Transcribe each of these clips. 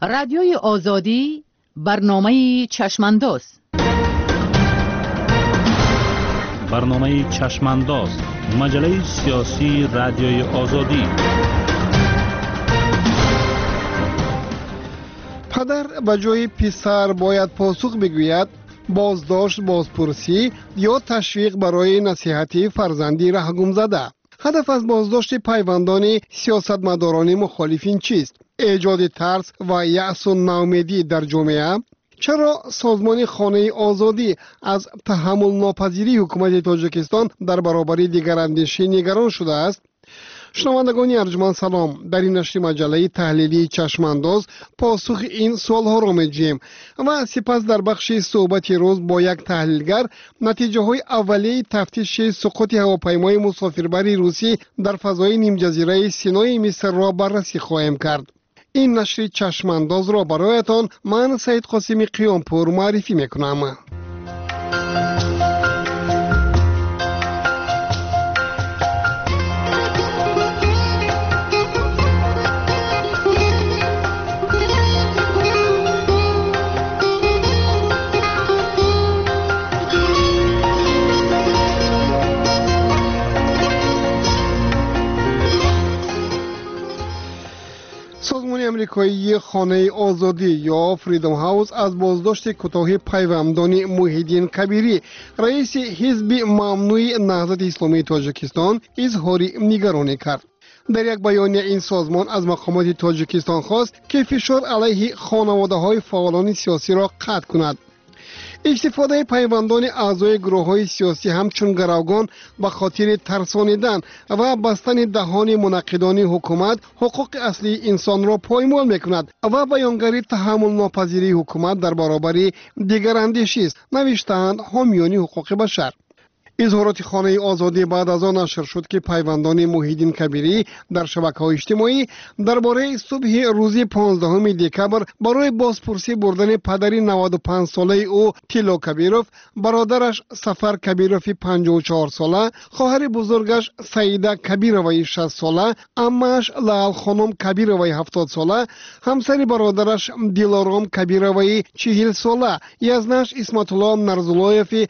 رادیوی آزادی برنامه چشمانداز. برنامه چشمانداز، مجله سیاسی رادیوی آزادی. پدر به جای پسر باید پاسخ بگوید بازداشت، بازپرسی یا تشویق برای نصیحت فرزندی رهگم زده. هدف از بازداشت پیوندان سیاستمداران مخالفین چیست؟ ایجاد ترس و یأس و ناامیدی در جامعه؟ چرا سازمان خانه آزادی از تحمل ناپذیری حکومت تاجیکستان در برابر دیگراندیشی نگران شده است؟ شنوندگان ارجمند سلام. در این نشر مجله تحلیلی چشمانداز پاسخ این سوالها را می‌جوییم و سپس در بخش صحبت روز با یک تحلیلگر نتیجه های اولیه تفتیش سقوط هواپیمای مسافربری روسی در فضای نیم جزیره سینای مصر را بررسی خواهیم کرد. این نشر چشمانداز را برایتان من سید قاسمی قیامپور معرفی میکنم. سازمان امریکایی خانه آزادی یا فریدم هاوس از بازداشت کوتاه پیوندان محیدین کبیری رئیس حزب ممنوع نهضت اسلامی تاجیکستان اظهار نگرانی کرد. در یک بیانیه این سازمان از مقامات تاجیکستان خواست که فشار علیه خانواده‌های فعالان سیاسی را قطع کند. استفاده پیوندان اعضای گروه‌های سیاسی همچون گروگان به خاطر ترسانیدن و بستن دهان مناقضان حکومت حقوق اصلی انسان را پایمال می‌کند و بیانگر تحمل ناپذیری حکومت در برابر دیگر اندیشی است، نوشتند حامیان حقوق بشر. اظهارات خانه آزادی بعد از آن نشر شد که پیوندان محیدین کبیری در شبکه‌های اجتماعی درباره صبح روز 15 دکبر برای بازپرسی بردن پدر 95 ساله او تیلو کبیروف، برادرش سفر کبیروف 54 ساله، خواهر بزرگش سعیده کبیروی 60 ساله، عمه‌اش لال خانم کبیروی 70 ساله، همسر برادرش دیلارام کبیروی 40 ساله، یزنش اسمت الله نرزولایف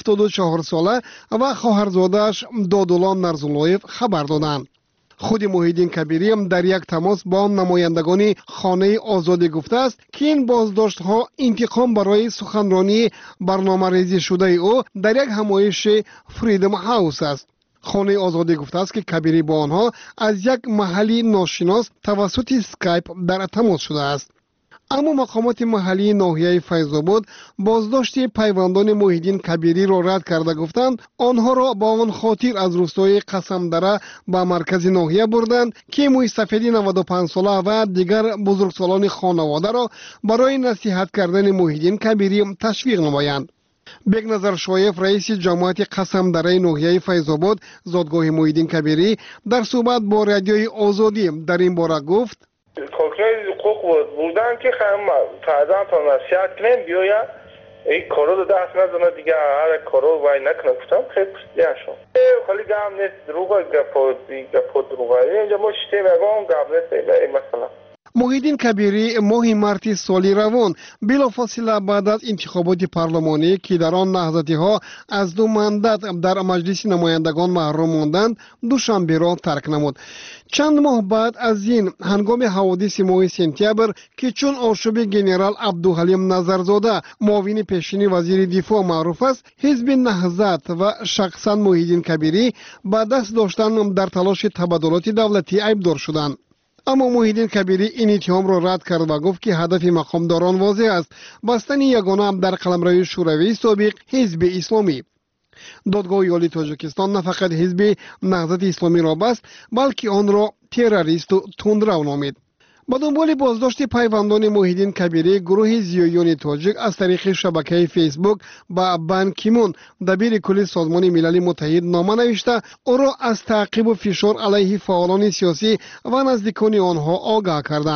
74 ساله و خواهرزاده‌اش دادولا نرزولایف خبر دادند. خود محیدین کبیری هم در یک تماس با نمایندگان خانه آزادی گفته است که این بازداشت ها انتقام برای سخنرانی برنامه ریزی شده او در یک همایش فریدم هاوس است. خانه آزادی گفته است که کبیری با آنها از یک محلی ناشناس توسط اسکایپ در تماس شده است. اما مقامات محلی ناحیه فیض‌آباد بازداشت پیوندان محیدین کبیری را رد کرده گفتند آنها را با آن خاطر از روستای قسمدره به مرکز ناحیه بردند که موی سفیدی 95 ساله و دیگر بزرگسالان خانواده را برای نصیحت کردن محیدین کبیری تشویق نمایند. بگنظر شایف رئیس جماعت قسمدره ناحیه فیض‌آباد زادگاه محیدین کبیری در صحبت با رادیوی آزادی در این باره گفت حکومت حقوق بودن که فردا تا نصیحت کنیم بیاید این کارو رو دست نزنه دیگه، هر کارو وای نکنه. گفتم خیلی پرسیدن شد خالی گم نیست، دروغه گپا دروغه اینجا ما شتیم اگام گم نیست. مثلا محیدین کبیری ماه مارت سالی روان بلافاصله بعد از انتخابات پارلمانی که در آن نهضتی ها از 2 مندت در مجلس نمایندگان محروم ماندند دوشنبه را ترک نمود. چند ماه بعد از این هنگام حوادث ماه سپتامبر که چون آشوب گنرال عبدالحلیم نظرزاده معاون پیشین وزیر دفاع معروف است، حزب نهضت و شخصا محیدین کبیری با دست داشتن در تلاش تبادلات دولتی عیبدار شدند. اما محیدین کبیری این اتهام را رد کرد و گفت که هدف مقامداران واضح است، بستن یگانه در قلمرو شوروی سابق حزب اسلامی. دادگاه عالی تاجیکستان نه فقط حزب نهضت اسلامی را بست بلکه آن را تروریست و تندرو نامید. با دنبال بازداشت پیوندان محیدین کبیری، گروه زیایان تاجیک از طریق شبکه فیسبوک با بان کی-مون دبیر کل سازمان ملل متحد نامه نوشته او را از تعقیب و فشار علیه فعالان سیاسی و نزدیکان آنها آگاه کردند.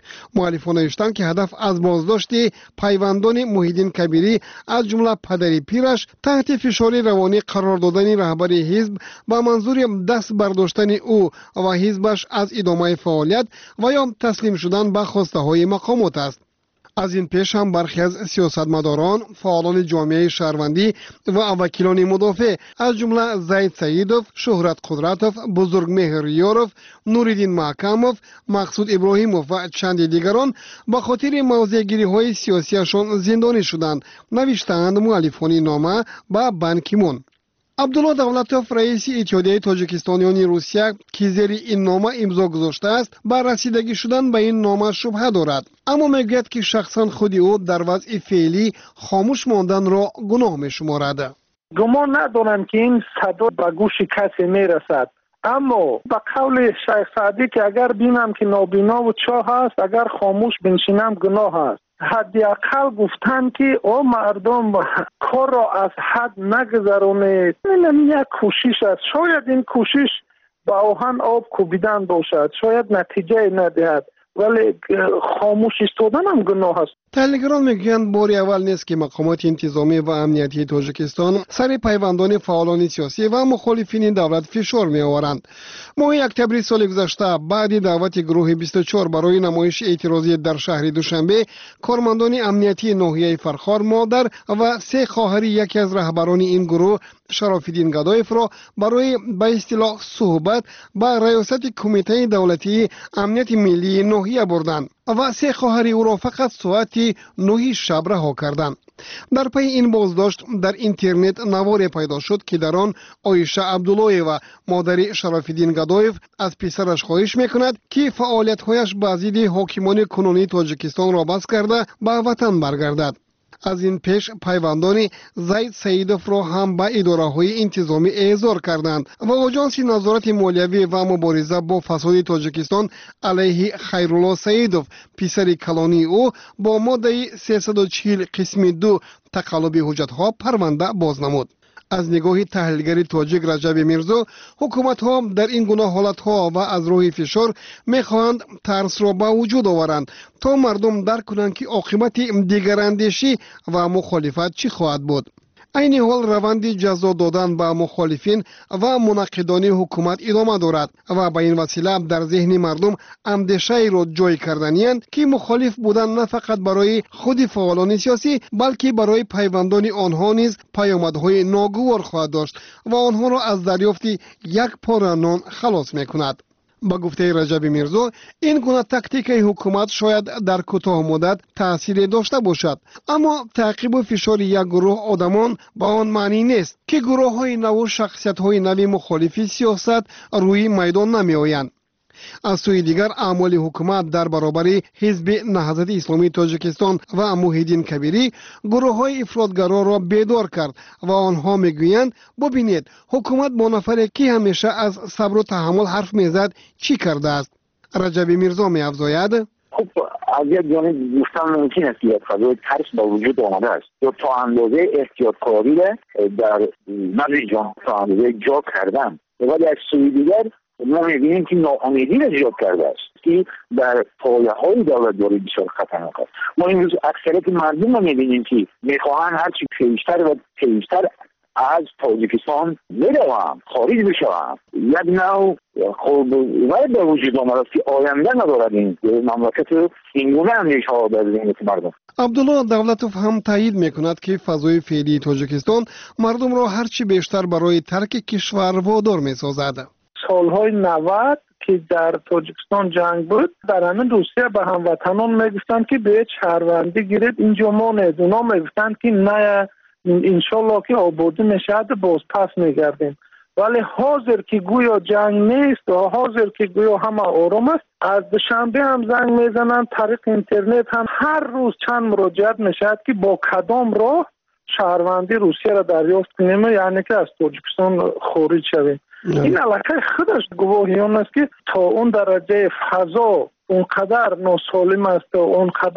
مؤلفان نوشتند که هدف از بازداشت پیوندان محیدین کبیری از جمله پدری پیرش تحت فشار روانی قرار دادن رهبر حزب با منظور دست برداشتن او و حزبش از ادامه فعالیت و یا تسلیم شدن به خواسته های مقامات است. از این پیش هم برخی از سیاستمداران، فعالان جامعه شهروندی و وکیلان مدافع از جمله زید سیدوف، شهرت قدرتوف، بزرگمهر ریاروف، نوریدین محکموف، مقصود ابراهیموف و چند دیگران به خاطر موضع‌گیری های سیاسیشان زندانی شدند، نوشتند مؤلفان نامه به بان کی مون. عبدالله دولتوف رئیس اتحادیه تاجیکستانیان روسیه که زیر این نامه امضا گذاشته است بر رسیدگی شدن به این نامه شبهه دارد، اما میگوید که شخصا خود او در وضع فعلی خاموش ماندن را گناه میشمارد. گمان ندارم که این صدا به گوش کسی میرسد، اما به قول شیخ سعدی که اگر بینم که نابینا و چاه است، اگر خاموش بنشینم گناه است. حداقل گفتن که او مردم کار را از حد نگذرونه، این یک کوشش است. شاید این کوشش با آهن آب کوبیدن باشد، شاید نتیجه ندهد، ولی خاموش ایستادن هم گناه است. تحلیلگران میگویند بار اول نیست که مقامات انتظامی و امنیتی تاجیکستان سر پیوندان فعالان سیاسی و مخالفین دولت فشار میآورند. ماه اکتبر سال گذشته بعد دعوت گروه 24 برای نمایش اعتراضی در شهر دوشنبه، کارمندان امنیتی ناحیه فرخار مادر و 3 خواهر یکی از رهبران این گروه شراف‌الدین گدایف را برای به اصطلاح صحبت به ریاست کمیته دولتی امنیت ملی ناحیه بردند و 3 خواهر او را فقط ساعت 9 شب رها کردند. در پی این بازداشت در اینترنت نواری پیدا شد که در آن عایشه عبدالله و مادر شراف‌الدین گدایف از پسرش خواهش میکند که فعالیت‌هایش به ضد حاکمان کنونی تاجیکستان را بس کرده به وطن برگردد. از این پیش پیوندان زید سیدوف را هم به اداره‌های انتظامی احضار کردند و آژانس نظارت مالیوی و مبارزه با فساد تاجیکستان علیه خیرالله سیدوف پسر کلانی او با ماده 340 قسم 2 تقلب حجت‌ها پرونده باز نمود. از نگاه تحلیلگر تاجیک رجب میرزا، حکومت ها در این گونه حالت ها و از راه فشار میخواهند ترس را به وجود آورند تا مردم درک کنند که عاقبت دیگراندیشی و مخالفت چی خواهد بود. این حال روند جزا دادن به مخالفین و مناقضان حکومت ادامه دارد و به این وسیله در ذهن مردم اندیشه را جای کردنی‌اند که مخالف بودن نه فقط برای خود فعالان سیاسی بلکه برای پیوندان آنها نیز پیامدهای ناگوار خواهد داشت و آنها را از دریافت یک پاره نان خلاص می‌کند. با گفته رجب میرزا، این گونه تاکتیک حکومت شاید در کوتاه مدت تأثیر داشته باشد، اما تعقیب و فشار یک گروه آدمان با آن معنی نیست که گروه های نو و شخصیت های نوی مخالف سیاست روی میدان نمی آیند. از سوی دیگر اعمال حکومت در برابر حزب نهضت اسلامی تاجیکستان و محیدین کبیری گروه های افراطگرا را بیدار کرد و آنها میگویند ببینید حکومت با نفری که همیشه از صبر و تحمل حرف میزد چی کرده است. رجب میرزا می‌افزاید خب از یک جانب گفتن ممکن است که یک فضای ترس با وجود آمده است یا تا اندازه احتیاطکاری در مجلس جان تا اندازه جا کردن، ولی از سوی دیگر ما می‌بینیم که ناامیدی را ایجاد کرده است که در پایه‌های دولت‌داری بسیار خطرناک است. ما امروز اکثریت مردم را می‌بینیم که می‌خواهند هرچی پیشتر و پیشتر از تاجیکستان بروند، خارج بشوند. یک نوع خب ولی به وجود آمده است که آینده ندارد این مملکت. اینگونه اندیشه‌ها در ذهن مردم. عبدالله دولتوف هم تایید میکند که فضای فعلی تاجیکستان مردم را هرچی بیشتر برای ترک کشور وادار می‌سازد. سالهای 90 که در تاجیکستان جنگ بود، در همین روسیه به هموطنان میگفتند که به شهروندی گیرید اینجا مانید. اونا میگفتند که نه انشالله که آبادی میشد باز پس میگردیم. ولی حاضر که گویا جنگ نیست و حاضر که گویا همه آرام است، از دوشنبه هم زنگ میزنند، طریق اینترنت هم هر روز چند مراجعت میشد که با کدام راه شهروندی روسیه را دریافت کنیم، یعنی که از تاجیکستان خارج شویم. این علاقه خودش گواهیان است که تا اون درجه فضا اونقدر ناسالم است و اونقدر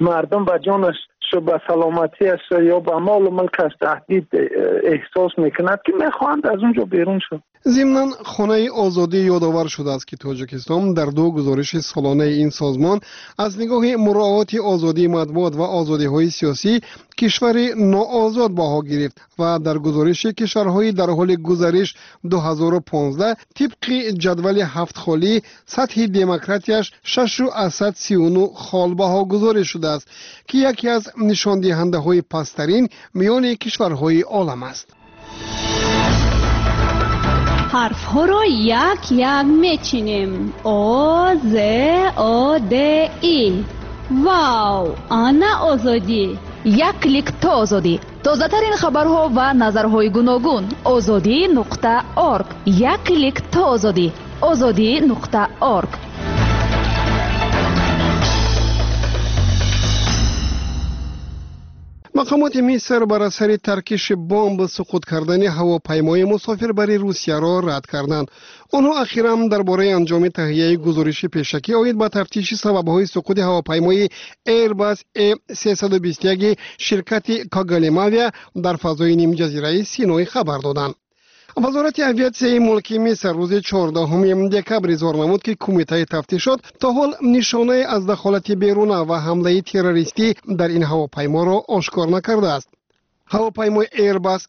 مردم به جانش به سلامتیش یا به مال و ملکش تهدید احساس میکند که میخواهند از اونجا بیرون شد. ضمناً خانه آزادی یادآور شده است که تاجیکستان در دو گزارش سالانه این سازمان از نگاه مراعات آزادی مطبوعات و آزادی‌های سیاسی کشور ناآزاد بها گرفت و در گزارش کشورهای در حال گذرش 2015 طبق جدول 7 خالی سطح دموکراتیش 6.39 خال بها گذاری شده است که یکی از نشان دهنده‌های پست‌ترین میان کشورهای عالم است. حرف ها را یک یک میچینیم. او ز او د ای. واو، آنا آزادی. یک کلیک تا آزادی. تازه ترین خبرها و نظرهای گوناگون. azadi.org. یک کلیک تا آزادی. azadi.org. مقامات مصر بر اثر ترکش بمب سقوط کردن هواپیمای مسافربری روسیه را رد کردند. آنها اخیراً درباره انجام تهیه گزارش پیشکی آید به تفتیش سبب‌های سقوط هواپیمای ایرباس A321 شرکت کاگالیماویا در فضای نیم جزیره سینای خبر دادند. وزارت اویاسیون ملکی مصر روز 14 دکبر اظهار نمود که کمیته تفتیشات تا حال نشانه از دخالت بیرونه و حمله تروریستی در این هواپیما را آشکار نکرده است. هواپیمای ایرباس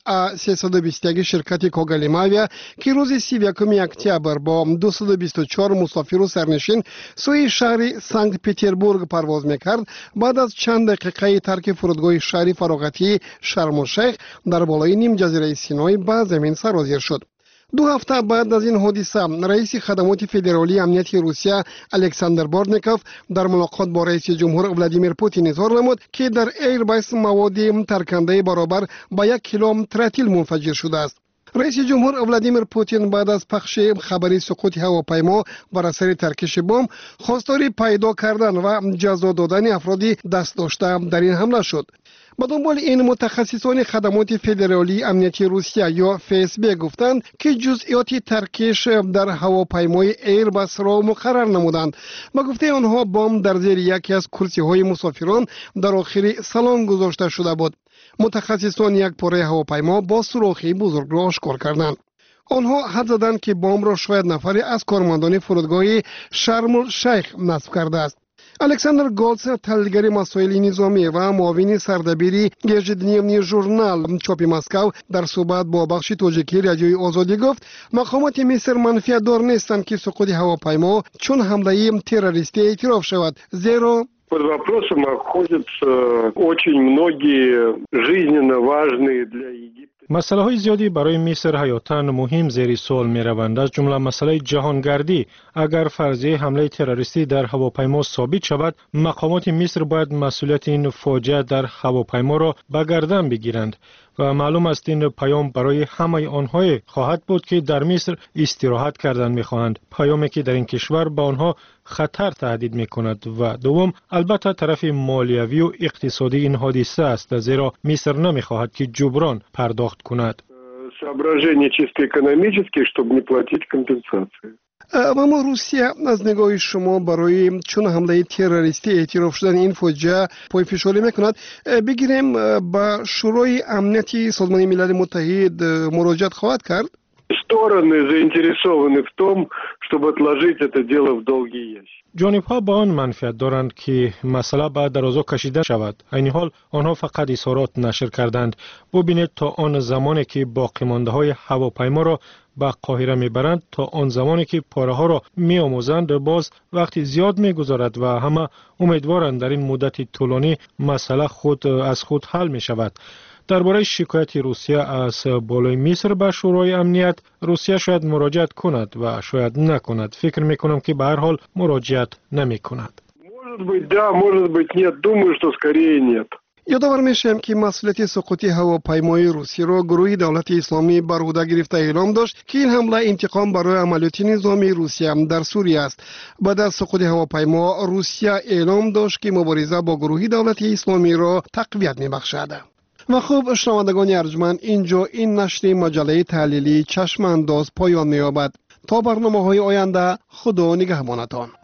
A321 شرکت کاگالیماویا که روز 31 اکتبر با 224 مسافر و سرنشین سوی شهر سنت پترزبورگ پرواز میکرد، بعد از چند دقیقه ترک فرودگاه شهر فراغتی شرم الشیخ در بالای نیم جزیره سینای به زمین سرازیر شد. 2 هفته بعد از این حادثه رئیس خدمات فدرالی امنیتی روسیه الکساندر بارتنیکوف در ملاقات با رئیس جمهور ولادیمیر پوتین اظهار نمود که در ایرباس مواد ترکنده برابر با 1 کیلو ترتیل منفجر شده است. رئیس جمهور ولادیمیر پوتین بعد از پخش خبری سقوط هواپیما بر اثر ترکش بمب خواستار پیدا کردن و جزا دادن افرادی دست داشته در این حمله شد. با دنبال این متخصصان خدمات فدرالی امنیتی روسیه یا FSB گفتند که جزئیات ترکش در هواپیمای ایرباس را مقرر نمودند. با گفته آنها بمب در زیر یکی از کرسی‌های مسافران در آخر سالن گذاشته شده بود. متخصصان یک پاره هواپیما با سوراخی بزرگ را آشکار کردند. آنها حد زدند که بمب را شاید نفری از کارمندان فرودگاه شرم الشیخ نصب کرده است. الکساندر گولتس، تحلیلگر مسائل نظامی و معاون سردبیری گژدنیوی ژورنال چاپ مسکو در صحبت با بخش تاجیکی رادیوی آزادی گفت مقامات مصر منفعت دار نیستند که سقوط هواپیما چون حمله تروریستی اعتراف شود، زیرا под вопросом находятся очень многие жизненно важные для Египта. مسئله های زیادی برای مصر حیاتاً مهم زیر سوال می روند، از جمله مسئله جهانگردی. اگر فرضیه حمله تروریستی در هواپیما ثابت شود، مقامات مصر باید مسئولیت این فاجعه در هواپیما را به گردن بگیرند و معلوم است این پیام برای همه آنها خواهد بود که در مصر استراحت کردن می خواهند، پیامی که در این کشور به آنها خطر تهدید می کند. و دوم البته طرف مالیوی و اقتصادی این حادثه است، زیرا مصر نمی خواهد که جبران پرداخت کند. соображения чисто экономические, чтобы не платить компенсации. اما روسیه از نگاه شما برای چون حمله تروریستی اعتراف شدن این فاجعه پای فشاری میکند؟ بگیریم با شورای امنیتی سازمان ملل متحد مراجعت خواهد کرد؟ Стороны заинтересованы в том, чтобы отложить это дело в долгий ящик. جانب‌ها با آن منفعت دارند که مسئله به درازا کشیده شود. این حال آنها فقط اظهارات نشر کردند. ببینید تا آن زمانی که باقی مانده های هواپیما را به قاهره میبرند، تا آن زمانی که پاره ها را میآموزند، باز وقتی زیاد میگذارد و همه امیدوارند در این مدت طولانی مسئله از خود حل می شود. درباره شکایت روسیه از بالای مصر به شورای امنیت، روسیه شاید مراجعت کند و شاید نکند. فکر میکنم که به هر حال مراجعت نمی کند. Может быть, да, может быть, нет. Думаю, что скорее нет. یادآور میشم که مسئولیت سقوط هواپیمای روسی را گروه دولت اسلامی بر عهده گرفته اعلام داشت که این حمله انتقام برای عملیات نظامی روسیه در سوریه است. بعد از سقوط هواپیما روسیه اعلام داشت که مبارزه با گروه دولت اسلامی را تقویت میبخشد. و خوب شنوندگان ارجمند، اینجا این نشر مجله تحلیلی چشم انداز پایان می‌یابد. تا برنامه‌های آینده، خدا نگهبانتان.